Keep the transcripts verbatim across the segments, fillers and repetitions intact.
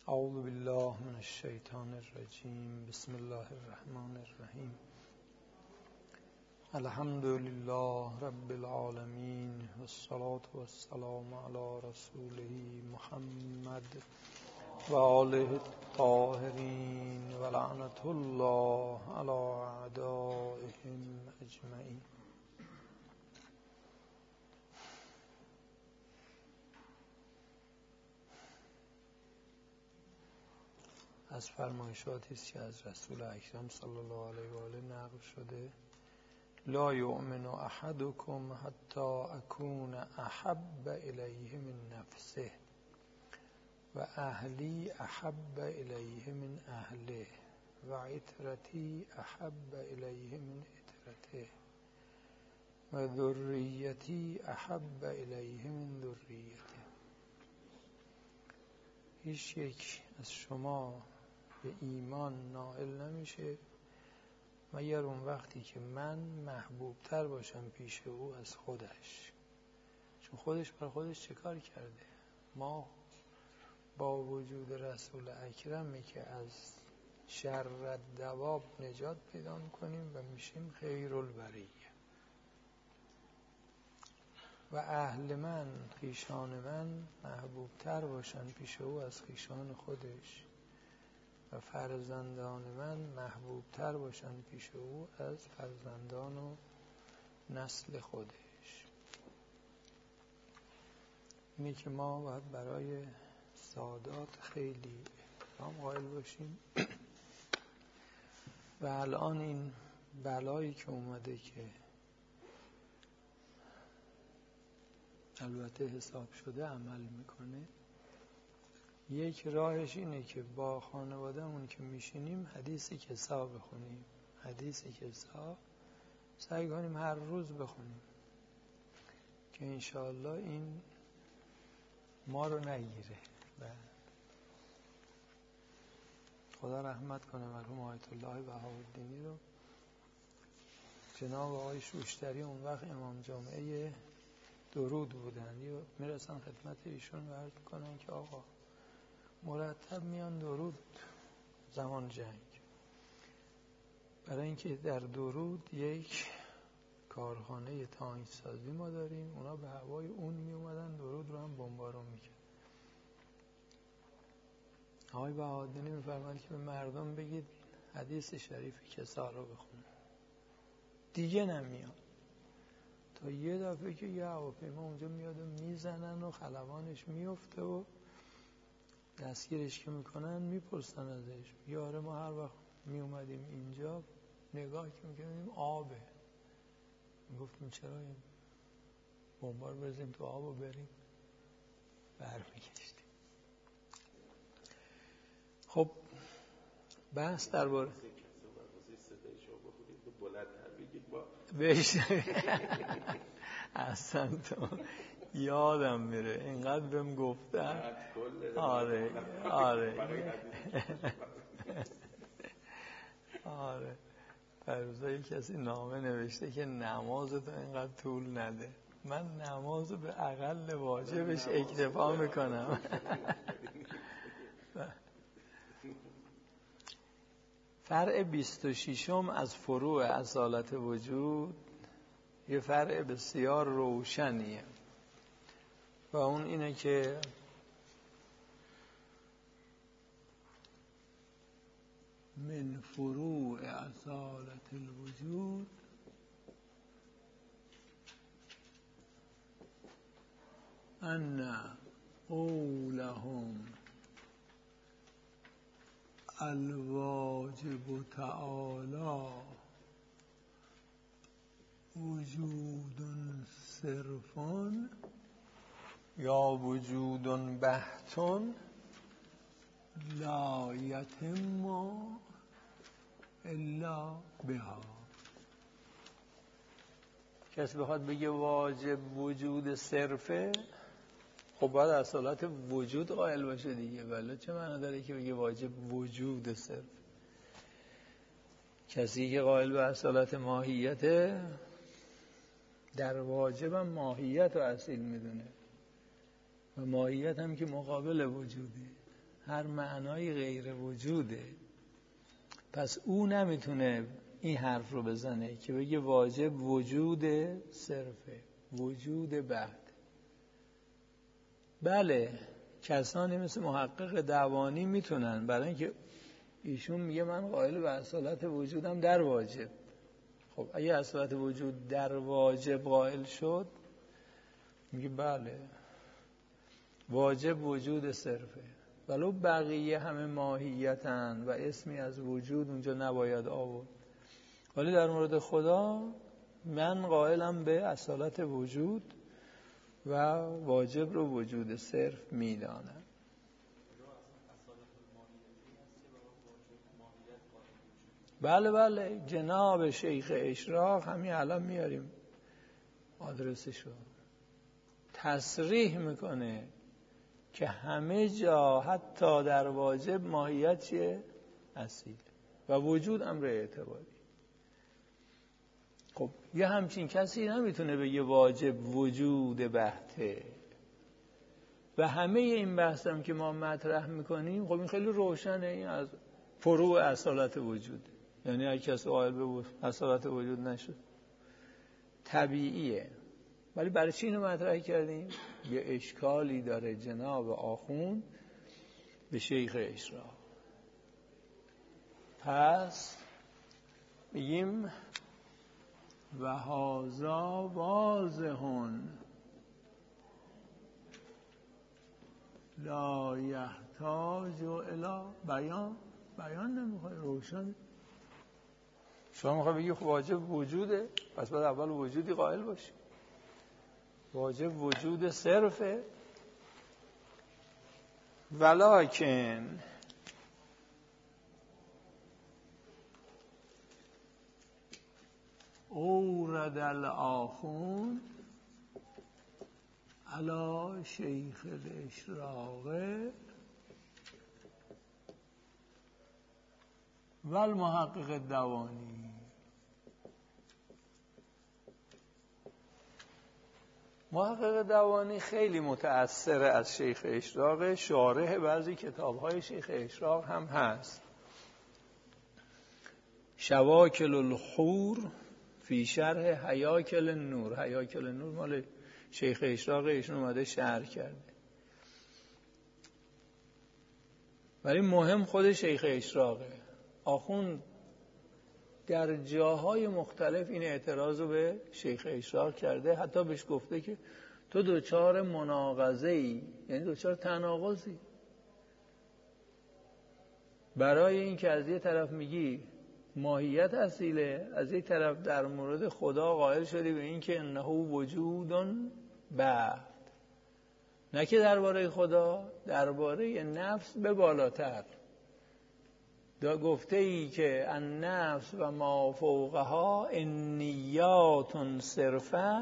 اعوذ بالله من الشیطان الرجیم. بسم الله الرحمن الرحیم. الحمد لله رب العالمین والصلاة والسلام علی رسوله محمد و آله الطاهرین و لعنة الله علی اعدائهم اجمعین. از فرمایشاتی است که از رسول اکرم صلی الله علیه و آله نقل شده: لا یؤمن احدکم حتی اکون احب الیه من نفسه و اهلی احب الیه من اهله و عترتی احب الیه من عترته و ذریتی احب الیه من ذریته. هیچ یک از شما به ایمان نائل نمیشه مگر اون وقتی که من محبوب تر باشم پیش او از خودش. چون خودش بر خودش چه کار کرده؟ ما با وجود رسول اکرمی که از شر دواب نجات پیدا میکنیم و میشیم خیر البریه. و اهل من، خویشان من محبوب تر باشن پیش او از خویشان خودش و فرزندان من محبوب تر باشن پیش او از فرزندان و نسل خودش. اینه که ما باید برای سادات خیلی احترام قائل باشیم. و الان این بلایی که اومده که البته حساب شده عمل میکنه، یک راهش اینه که با خانوادهمون که میشینیم حدیثی کسا بخونیم. حدیثی کسا سعی کنیم هر روز بخونیم که انشاءالله این ما رو نگیره. و خدا رحمت کنه مرحوم آیت الله بهاءالدینی رو. جناب آقای شوشتری اون وقت امام جمعه درود بودن، یا میرسن خدمت ایشون و عرض کنن که آقا مرتب میان درود زمان جنگ، برای اینکه در درود یک کارخانه تانک سازی ما داریم، اونا به هوای اون می اومدن درود رو هم بمبارون میکرد. آقای بهاءالدینی میفرماد که به مردم بگید حدیث شریف کسا رو بخونن، دیگه نمیاد. تا یه دفعه که یه هواپیما اونجا میاد و میزنن و خلبانش میفته و دستگیرش که میکنن، میپرسن ازش. یاره ما هر وقت میومدیم اینجا نگاه که میکنیم آبه، میگفتیم چرا این بمبار بزنیم تو آب و بریم برمیگشتیم. خب بحث درباره بهش اصلا تو یادم میره اینقدر بهم گفتن. آره آره آره فیروزه کسی نامه نوشته که نمازتو اینقدر طول نده. من نمازو به اقل واجبش اکتفا میکنم. فرع بیست و ششم از فروع اصالت وجود یه فرع بسیار روشنیه و اون اینه که من فروع اصالت الوجود ان قولهم الواجب تعالی وجود صرفون یا وجود بحتون لا یتم الا بها. کسی بخواد بگه واجب وجود صرفه، خب باید اصالت وجود قائل باشه دیگه. ولی چه معنی داره که بگه واجب وجود صرف؟ کسی که قائل به اصالت ماهیته در واجب هم ماهیت رو اصیل میدونه و ماهیت هم که مقابل وجوده. هر معنای غیر وجوده. پس او نمیتونه این حرف رو بزنه که بگه واجب وجود صرفه، وجود بعد. بله کسانی مثل محقق دوانی میتونن، برای اینکه ایشون میگه من قائل به اصالت وجودم در واجب. خب اگه اصالت وجود در واجب قائل شد، میگه بله واجب وجود صرفه، ولو بقیه همه ماهیتن و اسمی از وجود اونجا نباید آورد. ولی در مورد خدا من قائلم به اصالت وجود و واجب رو وجود صرف میدانم. بله بله جناب شیخ اشراق همین الان میاریم آدرسشو، تصریح میکنه که همه جا حتی در واجب ماهیت چیه؟ اصیل و وجود امر اعتباری. خب یه همچین کسی نمیتونه بگه واجب وجود بحته. و همه این بحث هم که ما مطرح میکنیم خب این خیلی روشنه، این از فروع اصالت وجود، یعنی اگه کسی قائل به اصالت وجود نشد طبیعیه. ولی برای چی اینو مطرح کردیم؟ یه اشکالی داره جناب آخوند به شیخ اشراق. پس میگیم و هذا واضحون لا یحتاج الی بیان. بیان نمیخواد، روشن. شما میخواد بگی خب واجب وجوده، پس باید اول وجودی قائل باشی. واجب وجود صرفه. ولکن اورد الآخوند علی شیخ الاشراق و المحقق دوانی. محقق دوانی خیلی متأثر از شیخ اشراق، شارح بعضی کتاب‌های شیخ اشراق هم هست. شواکل الخور فی شرح حیاکل النور. حیاکل النور مال شیخ اشراق، ایشون اومده شرح کرده. ولی مهم خود شیخ اشراقه. آخوند در جاهای مختلف این اعتراض رو به شیخ اشراق کرده، حتی بهش گفته که تو دوچار مناقضه‌ای، یعنی دوچار تناقضی. برای این که از یه طرف میگی ماهیت اصیله، از یک طرف در مورد خدا قائل شدی به این که انه وجودن بعد. نه که درباره خدا، درباره نفس به بالاتر. دا گفته ای که النفس و ما فوقها انیات صرفه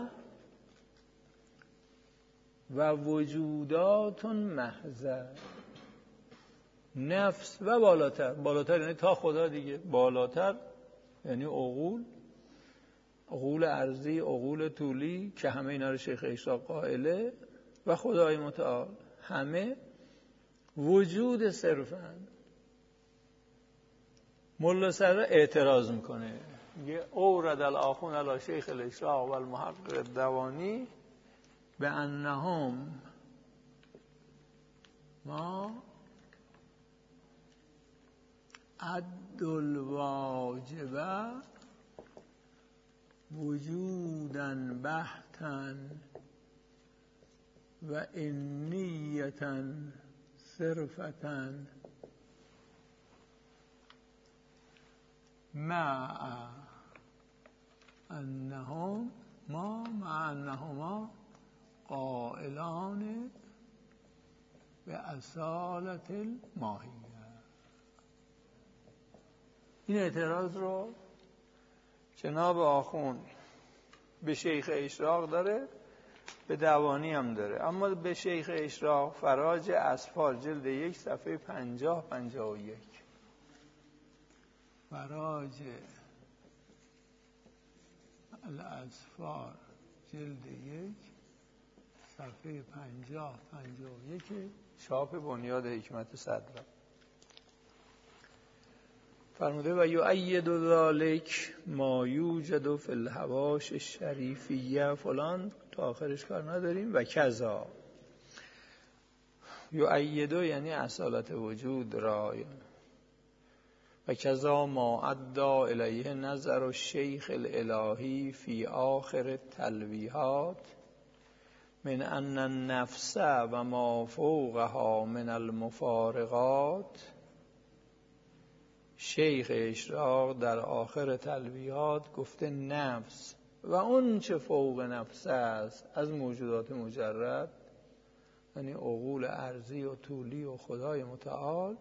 و وجودات محضه. نفس و بالاتر، بالاتر یعنی تا خدا دیگه، بالاتر یعنی عقول، عقول ارضی، عقول طولی که همه اینا رو شیخ اشراق قائله، و خدای متعال همه وجود صرفند. ملا سر اعتراض میکنه، میگه اورد الآخوند علی شیخ الاشراق و المحقق دوانی به انهم ما عد الواجب وجودا بحتا و انیتا صرفتا مع انهم ما مع انهما قائلان به اصالت الماهیه. این اعتراض رو جناب آخوند به شیخ اشراق داره، به دوانی هم داره، اما به شیخ اشراق فراج اسفار جلد یک صفحه پنجاه پنجاه و یک. فراج الاسفار جلد یک صفحه پنجاه پنجاه و یک چاپ بنیاد حکمت صدرا فرموده و یؤید ذلک ما یوجد فی الحواش الشریفیه فلان تا آخرش کار نداریم. و کذا یؤید یعنی اصالت وجود را. و کذا ما ادعا الیه نظر الشیخ الالهی فی آخر التلویحات من ان النفس و ما فوقها من المفارقات. شیخ اشراق در آخر تلویحات گفته نفس و اون چه فوق نفس است از موجودات مجرد، یعنی عقول ارضی و طولی و خدای متعال،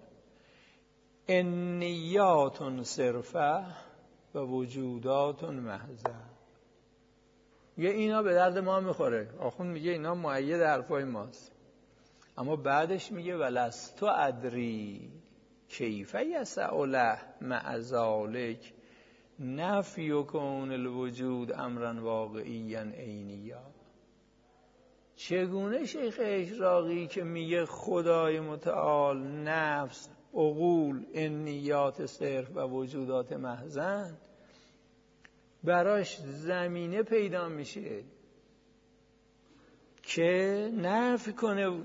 انیات صرفه و وجودات محضه. یه اینا به درد ما میخوره. آخوند میگه اینا مؤید حرفای ماست، اما بعدش میگه ولست ادری کیف یسع له مع ذلک نفی کون الوجود امرا واقعیا عینیا. چگونه شیخ اشراقی که میگه خدای متعال نفس، عقول، انیات صرف و وجودات محضن، براش زمینه پیدا میشه که نفی کنه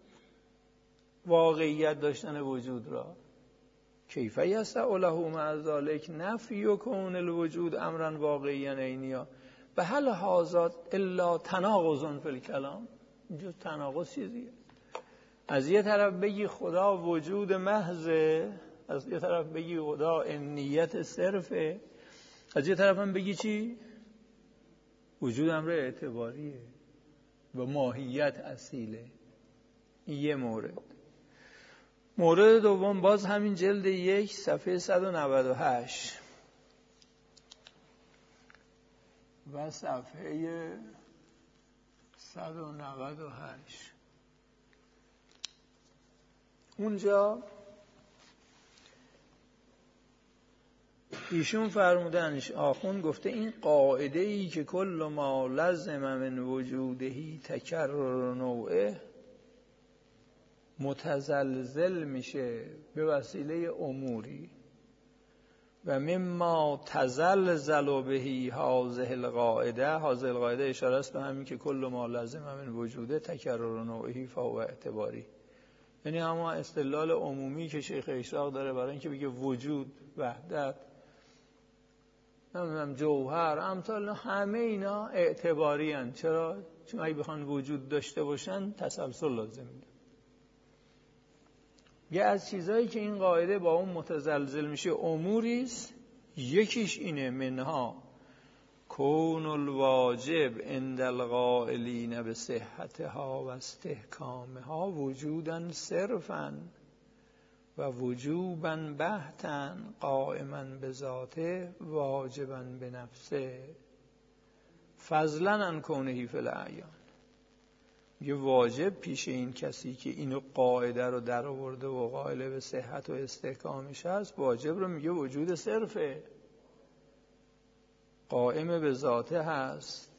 واقعیت داشتن وجود را. کیف یسع له مع ذلک نفی کون الوجود امرا واقعیا عینیا. به هل هذا الا تناقض فی الکلام. اینجا تناقض چیزیه. از یه طرف بگی خدا وجود محضه، از یه طرف بگی خدا انیت صرفه، از یه طرف هم بگی چی؟ وجود امر اعتباریه و ماهیت اصیله. این یه مورد. مورد دوم باز همین جلد یک صفحه صد و نود و هشت و صفحه صد و نود و هشت. اونجا ایشون فرمودن، آخوند گفته این قاعده ای که کل ما لزم من وجودهی تکرر نوعه متزلزل میشه به وسیله اموری و مما تزلزل بهی هذه القاعده. هذه القاعده اشاره است به همین که کل ما لزم من وجوده تکرر نوعهی فهو اعتباری. یعنی اما استدلال عمومی که شیخ اشراق داره برای اینکه بگه وجود، وحدت، نمیدونم جوهر، امثال همه اینا اعتباری هن. چرا؟ چون اگه بخوان وجود داشته باشن تسلسل لازم میده. یه از چیزایی که این قاعده با اون متزلزل میشه اموریست. یکیش اینه منها کون الواجب عند القائلین به صحتها و استحکامها وجوداً صرفاً و وجوباً بحتاً قائماً به ذاته واجباً به نفسه فضلاً عن کونه فی الاعیان. یه واجب پیش این کسی که اینو قاعده رو در آورده و قائل به صحت و استحکامش هست، واجب رو میگه وجود صرفه، قائم به ذاته هست،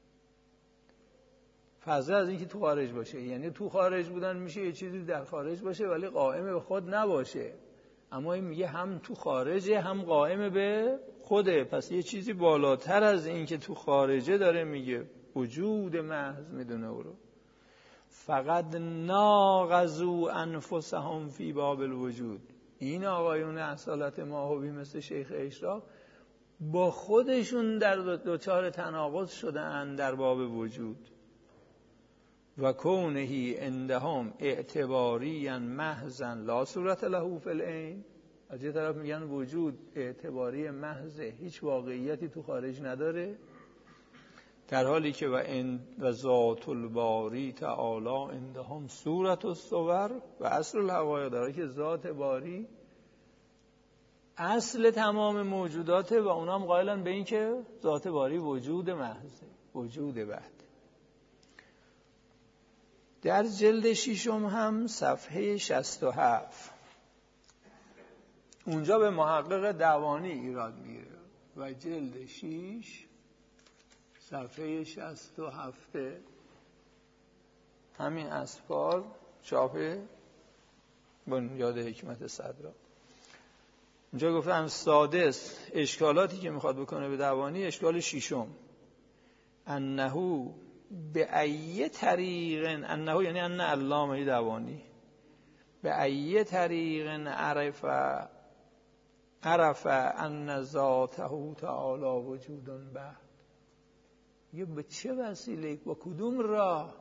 فضل از این که تو خارج باشه. یعنی تو خارج بودن میشه یه چیزی در خارج باشه ولی قائم به خود نباشه. اما این میگه هم تو خارجه هم قائم به خوده. پس یه چیزی بالاتر از این که تو خارجه داره میگه، وجود محض میدونه او رو. فقط ناغزو انفسهم فی باب الوجود. این آقایون اصالت ماهوی مثل شیخ اشراق با خودشون در دوچار تناقض شدن در باب وجود. و کونهی عندهم اعتباریا محضا لا صورت له فی العین. از یه طرف میگن وجود اعتباری محضه، هیچ واقعیتی تو خارج نداره، در حالی که و ان و ذات الباری تعالی عندهم صورت الصور و اصل الحقایق، در حالی که ذات باری اصل تمام موجوداته و اونا هم قائلن به این که ذات باری وجود محضه، وجود وحده. در جلد ششم هم صفحه شصت و هفت اونجا به محقق دوانی ایراد میگیره و جلد شش صفحه شصت و هفت همین اسفار چاپ بنیاد حکمت صدرا. اینجا گفتم سادس اشکالاتی که میخواد بکنه به دوانی. اشکال ششم انه به ای طریق، انه یعنی ان علامه دوانی به ای طریق عرف عرف ان ذاته تعالی وجود بعد. یه به چه وسیله، با کدوم راه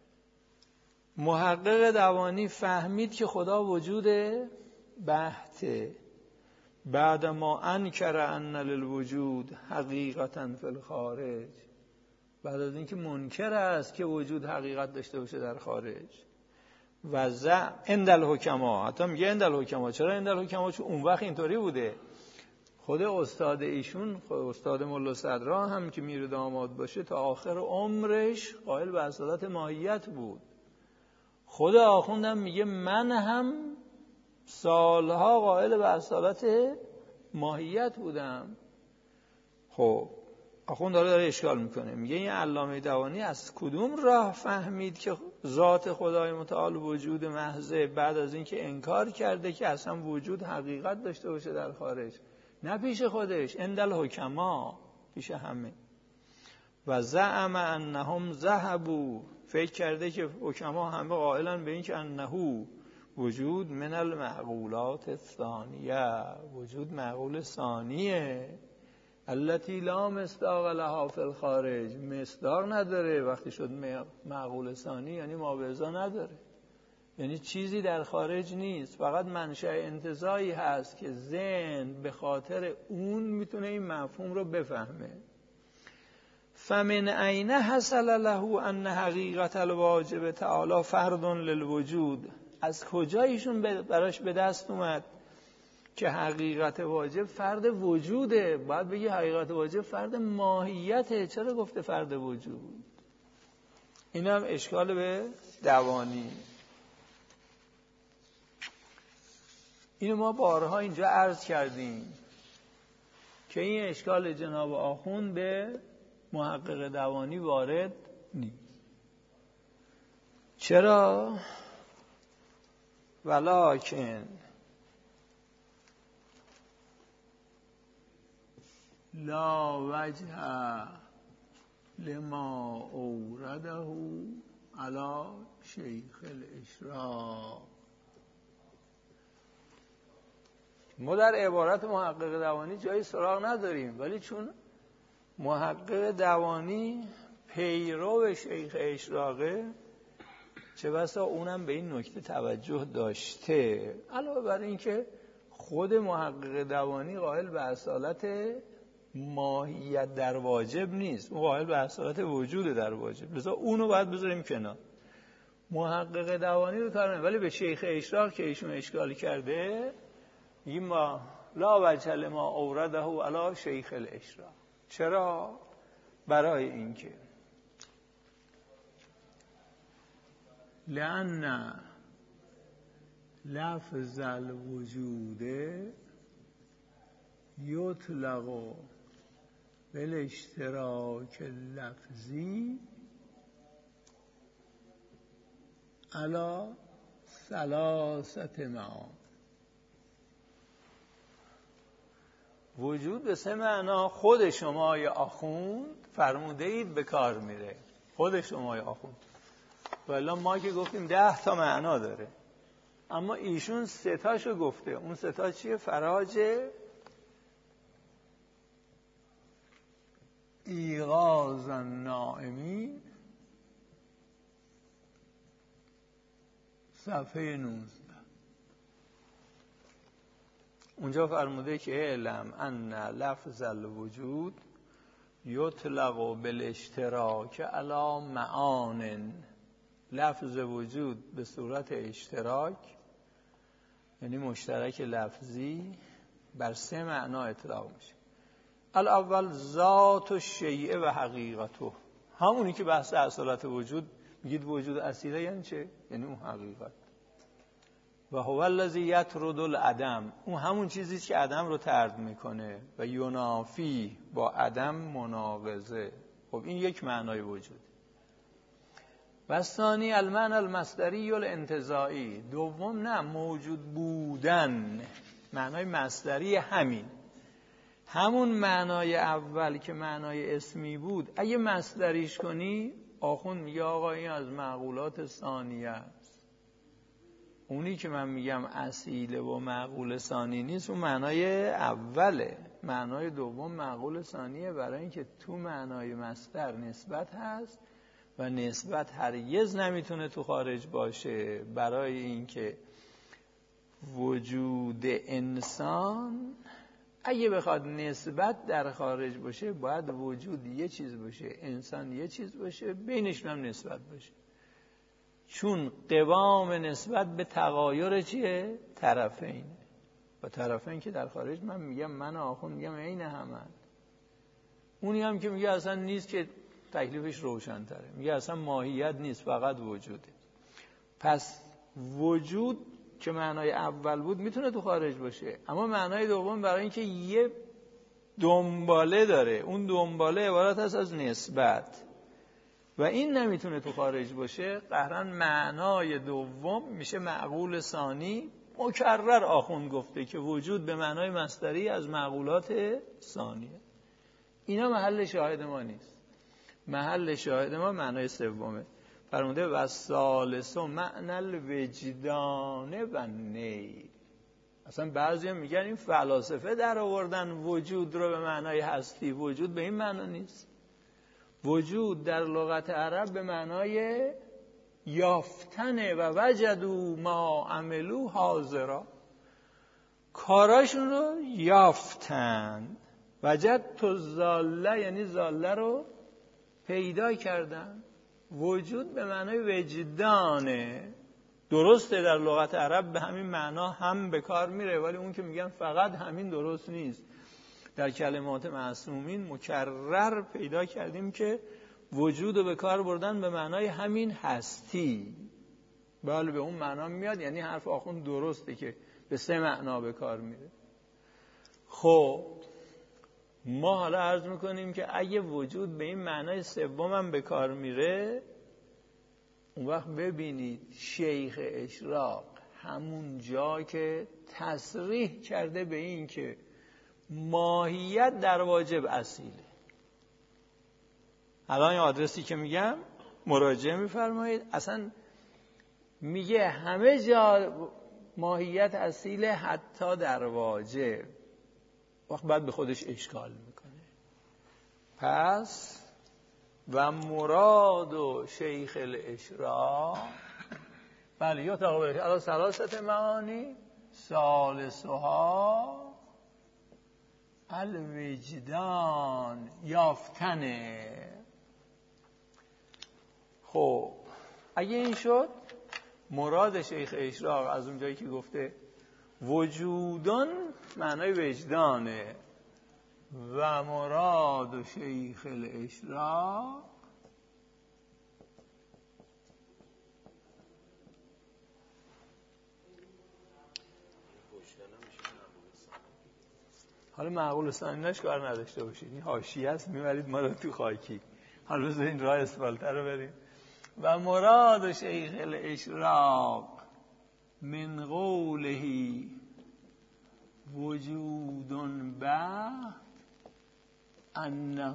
محقق دوانی فهمید که خدا وجود بحته بعد ما انکر ان للوجود حقیقتا فی الخارج، بعد از اینکه منکر است که وجود حقیقت داشته باشه در خارج. و ز عند الحکما، حتی میگه عند الحکما. چرا عند الحکما؟ چون اون وقت اینطوری بوده. خود استاد ایشون، خود استاد ملا صدرا هم که میر داماد باشه تا آخر عمرش قائل به اصالت ماهیت بود. خود آخوندم میگه من هم سالها قائل به اصالت ماهیت بودم. خب آخوند داره داره اشکال میکنه، میگه این علامه دوانی از کدوم راه فهمید که ذات خدای متعال وجود محضه بعد از اینکه انکار کرده که اصلا وجود حقیقت داشته باشه در خارج؟ نه پیش خودش، عند الحکما، پیش همه. و زعم انهم ذهبوا، فکر کرده که حکما همه قائلن به این که انه وجود من المعقولات الثانیه، وجود معقول ثانیه التي لا مصداق لها فی الخارج، مصداق نداره. وقتی شد معقول ثانی یعنی مابعضا نداره، یعنی چیزی در خارج نیست، فقط منشأ انتزاعی هست که ذهن به خاطر اون میتونه این مفهوم رو بفهمه. فمن عین حصل له ان حقیقت الواجب تعالی فرد للوجود، از کجا ایشون براش به دست اومد که حقیقت واجب فرد وجوده؟ باید بگی حقیقت واجب فرد ماهیته. چرا گفته فرد وجود؟ این هم اشکال به دوانی. اینو ما بارها اینجا عرض کردیم که این اشکال جناب آخوند به محقق دوانی وارد نیست. چرا؟ ولکن لا وجه لما اورده علی شیخ الاشراق. ما در عبارت محقق دوانی جایی سراغ نداریم، ولی چون محقق دوانی پیرو شیخ اشراقه، چه بسا اونم به این نکته توجه داشته. علاوه بر این که خود محقق دوانی قائل به اصالت ماهیت در واجب نیست، اون قائل به اصالت وجود در واجب، لذا اونو باید بذاریم کنار. محقق دوانی رو کار نمیم، ولی به شیخ اشراق که ایشون اشکال کرده میگیم ما لا وجه لما اورده علی شیخ الاشراق. چرا؟ برای اینکه لأن لفظ الوجود یطلق بالاشتراک اللفظی علی ثلاثه معانی. وجود به سه معنا خود شمای آخوند فرموده اید به کار میره. خود شمای آخوند، والا ما که گفتیم ده تا معنا داره، اما ایشون سه تاشو گفته. اون سه تا چیه؟ فراج ایغاظ النائمین صفحه نوزده. اونجا فرموده که اعلم ان لفظ الوجود یطلق بالاشتراک علی معان. لفظ وجود به صورت اشتراک یعنی مشترک لفظی بر سه معنا اطلاق میشه. الاول ذات الشیء و حقیقته، همونی که بحث اصالت وجود میگید وجود اصیله یعنی چه؟ یعنی اون حقیقت. و هو الذی یطرد العدم، اون همون چیزی که عدم رو طرد میکنه. و ینافی، با عدم مناقضه. خب این یک معنای وجود. و ثانی المعنی المصدری الانتزاعی، دوم نه موجود بودن، معنای مصدری همین همون معنای اول که معنای اسمی بود اگه مصدریش کنی آخوند میگه آقا این از معقولات ثانیه است. اونی که من میگم اصیله و معقول ثانی نیست، اون معنای اوله. معنای دوم معقول ثانیه، برای اینکه تو معنای مصدر نسبت هست و نسبت هرگز نمیتونه تو خارج باشه. برای اینکه وجود انسان اگه بخواد نسبت در خارج باشه باید وجود یه چیز باشه، انسان یه چیز باشه، بینشون هم نسبت باشه. چون قوام نسبت به تغایر چیه؟ طرفین. و طرفین که در خارج من میگم، من آخوند میگم عین همن. اونی هم که میگه اصلا نیست که تکلیفش روشن‌تره، میگه اصلا ماهیت نیست، فقط وجوده. پس وجود که معنای اول بود میتونه تو خارج باشه، اما معنای دوم برای اینکه یه دنباله داره، اون دنباله عبارت هست از نسبت و این نمیتونه تو خارج باشه، قهرن معنای دوم میشه معقول ثانی. مکرر آخوند گفته که وجود به معنای مصدری از معقولات ثانیه. اینا محل شاهد ما نیست. محل شاهد ما معنای سومه. فرموده و ثالث معنی الوجدان و نیل. اصلا بعضی هم میگن این فلاسفه در آوردن وجود رو به معنای هستی. وجود به این معنا نیست. وجود در لغت عرب به معنای یافتنه و وجدوا ما عملوا حاضرا، کاراشون رو یافتن. وجد تو زاله یعنی زاله رو پیدا کردن. وجود به معنای وجدانه. درسته در لغت عرب به همین معنا هم به کار میره، ولی اون که میگن فقط همین درست نیست. در کلمات معصومین مکرر پیدا کردیم که وجود رو به کار بردن به معنای همین هستی. بله به اون معنا میاد، یعنی حرف آخوند درسته که به سه معنا به کار میره. خب ما حالا عرض میکنیم که اگه وجود به این معنای سوم هم به کار میره، اون وقت ببینید شیخ اشراق همون جا که تصریح کرده به این که ماهیت در واجب اصیله. الان این آدرسی که میگم مراجعه میفرمایید، اصلا میگه همه جا ماهیت اصیله حتی در واجب. وقت بعد به خودش اشکال میکنه. پس و مراد و شیخ الاشراق بله یا تقابل الان ثلاثه معانی ثالثها الوجدان، یافتنه. خب اگه این شد مراد شیخ اشراق از اون جایی که گفته وجودان معنای وجدانه و مراد شیخ الاشراق حالا معقول ثانیش کار نداشته باشید، این حاشیه است میبرید ما رو تو خاکی. حالا بذارین راه اسفالتر رو بریم. و مراد شیخ الاشراق من قوله وجودن بعد انه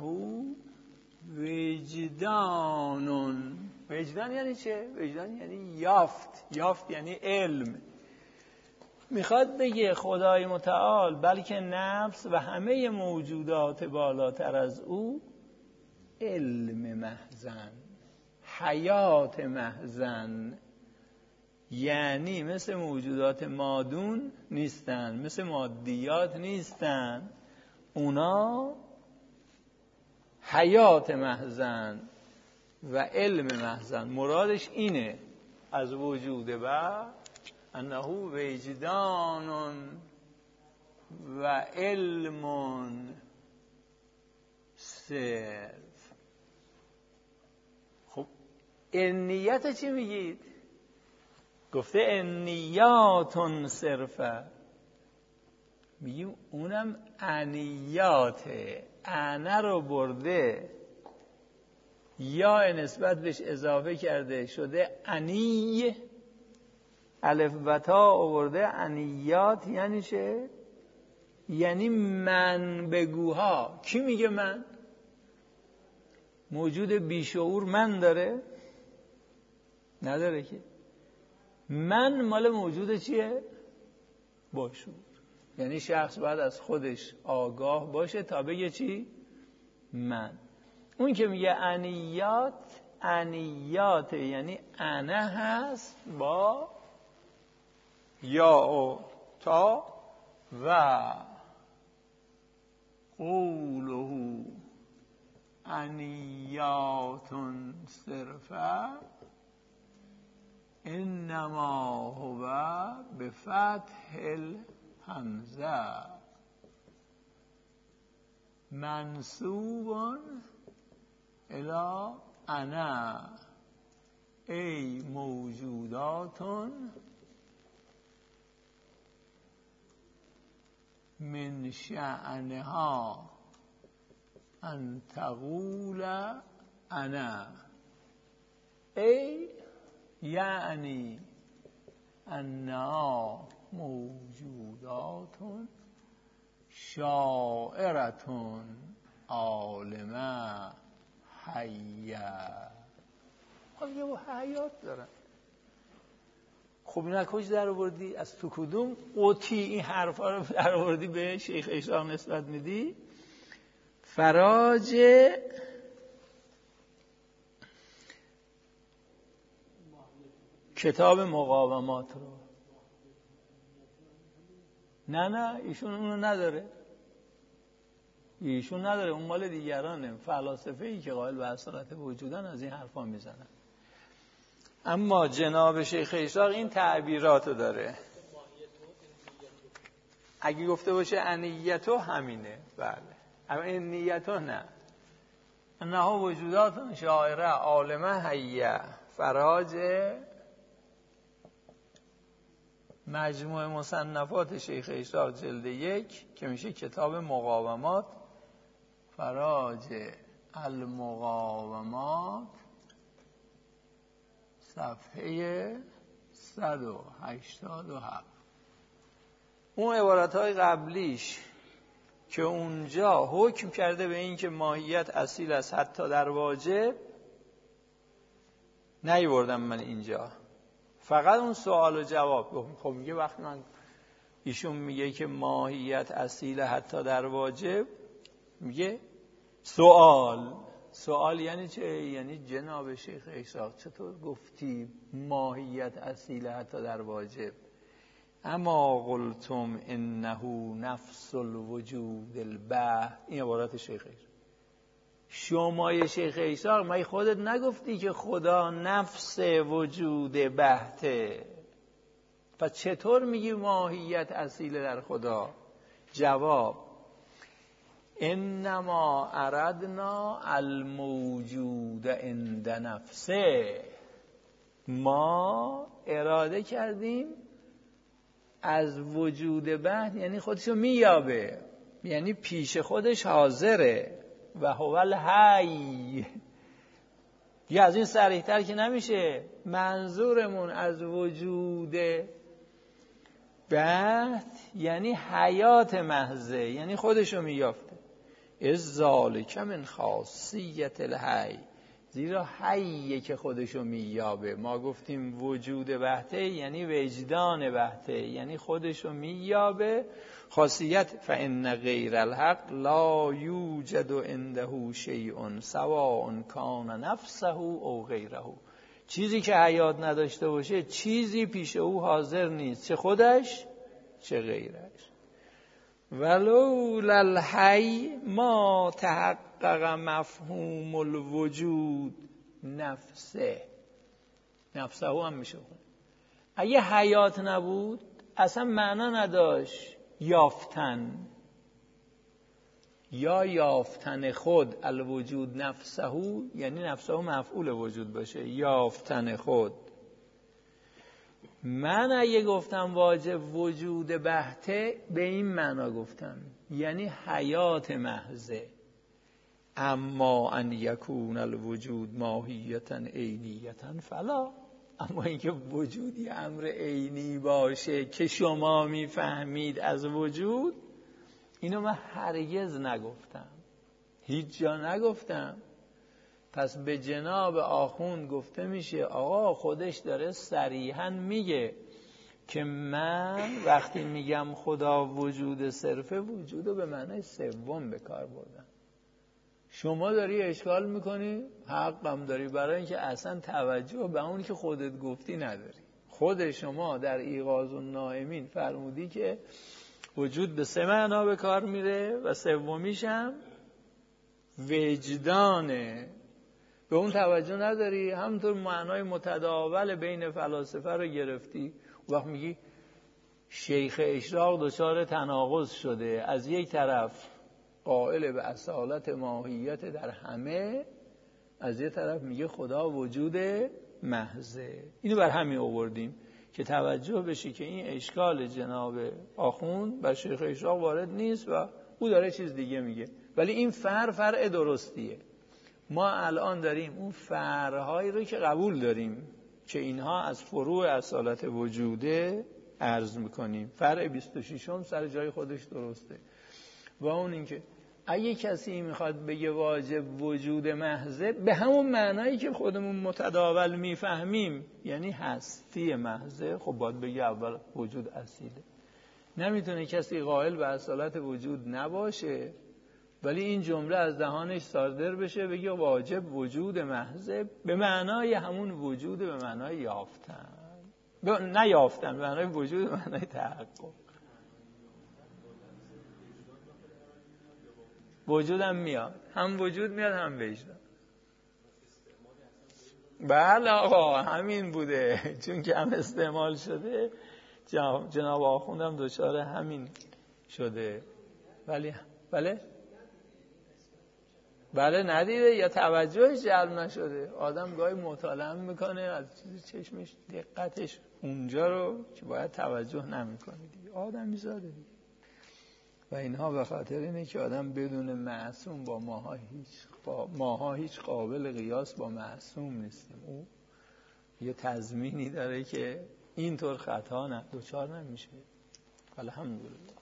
وجدان. وجدان یعنی چه؟ وجدان یعنی یافت. یافت یعنی علم. میخواد بگه خدای متعال بلکه نفس و همه موجودات بالاتر از او علم محضن، حیات محضن، یعنی مثل موجودات مادون نیستن، مثل مادیات نیستن، اونا حیات محضن و علم محضن. مرادش اینه از وجود و انه وجدان و علم صرف. خب انیت چی میگید؟ گفته انیاتون صرفه، میگیم اونم انیاته. انه رو برده یا نسبت بهش اضافه کرده شده انی، الف و تا آورده انیات، یعنی چه؟ یعنی من بگوها. کی میگه من؟ موجود بیشعور من داره؟ نداره که. من مال موجود چیه؟ باشعور. یعنی شخص باید از خودش آگاه باشه تا بگه چی؟ من. اون که میگه انیات، انیات یعنی انا هست با یا و تا و قوله انیاتون صرفه انما هو بفتح الحمزه منصوب الی انا ای موجوداتون من شأنها ان تقول انا، ای یعنی انها موجوداتون شاعرتون عالمه حیه. خب یه با حیات دارن. خب اینا کجا در آوردی؟ از تو کدوم قوطی این حرفا رو در آوردی به شیخ اشراق نسبت میدی؟ فراج کتاب مقاومات رو. نه نه ایشون اونو نداره، ایشون نداره، اون مال دیگرانه. فلاسفه ای که قائل به اصالت وجودن از این حرفا میزنن. اما جناب شیخ اشراق این تعبیراتو داره. اگه گفته باشه انیتو همینه، بله. اما این نیتو نه. انها وجودات شاعره عالمه حیه. فراج مجموع مصنفات شیخ اشراق جلد یک که میشه کتاب مقاومات، فراج المقاومات صفحه صد و هشتاد و هفت. اون عبارتهای قبلیش که اونجا حکم کرده به این که ماهیت اصیل است حتی در واجب، نیوردم من اینجا، فقط اون سوال و جواب. خب میگه وقتی من ایشون میگه که ماهیت اصیل حتی در واجب، میگه سوال. سوال یعنی چه؟ یعنی جناب شیخ اشراق چطور گفتی ماهیت اصیل حتی در واجب؟ اما قلتم انه نفس الوجود البحت. این عبارت شیخ اشراق. شمای شیخ اشراق مگه خودت نگفتی که خدا نفس وجود بحته؟ پس چطور میگی ماهیت اصیل در خدا؟ جواب: انما اردنا الموجود عند نفسه. ما اراده کردیم از وجود بحت، یعنی خودشو مییابه، یعنی پیش خودش حاضره. و هو الحی. دیگه از این صریح‌تر که نمیشه. منظورمون از وجود بحت یعنی حیات محضه، یعنی خودشو مییافته. از ذالک من خاصیت الحی. زیرا حیه که خودشو مییابه. ما گفتیم وجود بحته یعنی وجدان بحته، یعنی خودشو مییابه. خاصیت فإن غیر الحق لا یوجد عنده شیء سواء کان نفسه او غیره. چیزی که حیات نداشته باشه چیزی پیش او حاضر نیست، چه خودش چه غیرش. ولولا الحی ما تحقق مفهوم الوجود نفسه. نفسه هم میشه. اگه حیات نبود اصلا معنا نداشت یافتن. یا یافتن خود، الوجود نفسه، یعنی نفسه مفعول وجود باشه، یافتن خود. من اگه گفتم واجب وجود بحته به این معنا گفتم، یعنی حیات محضه. اما ان یکون الوجود ماهیتا عینیتا فلا، اما اینکه وجودی امر عینی باشه که شما میفهمید از وجود، اینو من هرگز نگفتم، هیچ جا نگفتم. پس به جناب آخوند گفته میشه آقا خودش داره صریحاً میگه که من وقتی میگم خدا وجود صرفه، وجودو به معنای سوم به کار بردم. شما داری اشکال میکنی، حقم داری، برای اینکه اصلا توجه به اونی که خودت گفتی نداری. خود شما در ایقاظ النائمین فرمودی که وجود به سه معنا به کار میره و سومیش هم وجدانه، به اون توجه نداری. همونطور معنای متداول بین فلاسفه رو گرفتی، وقت میگی شیخ اشراق دچار تناقض شده، از یک طرف قائل به اصالت ماهیت در همه، از یک طرف میگه خدا وجود محضه. اینو بر همین آوردیم که توجه بشی که این اشکال جناب آخوند بر شیخ اشراق وارد نیست و او داره چیز دیگه میگه، ولی این فر فرع درستیه. ما الان داریم اون فرع‌هایی رو که قبول داریم که اینها از فروع اصالت وجوده عرض میکنیم. فرع بیست و ششم سر جای خودش درسته، و اون اینکه اگه کسی میخواد بگه واجب وجود محضه به همون معنایی که خودمون متداول میفهمیم، یعنی هستی محضه، خب باید بگه اول وجود اصیله. نمیتونه کسی قائل به اصالت وجود نباشه ولی این جمله از دهانش صادر بشه بگه واجب وجود محضه به معنای همون وجود، به معنای یافتن، نه یافتن، به معنای وجود، به معنای تحقق. وجودم میاد، هم وجود میاد هم وجدان. بله آقا همین بوده، چون که هم استعمال شده جناب آخوندم دچار همین شده. ولی بله بله ندیده یا توجهش جلب نشده. آدم گاهی مطالعه میکنه از چیز چشمش دقتش اونجا رو که باید توجه نمیکنه دیگه، آدم میزاده دیگه. و اینها به خاطر اینه که آدم بدون معصوم با ماها هیچ با ماها هیچ قابل قیاس با معصوم نیستیم. او یه تضمینی داره که اینطور خطا نه دوچار نمیشه. الحمدلله.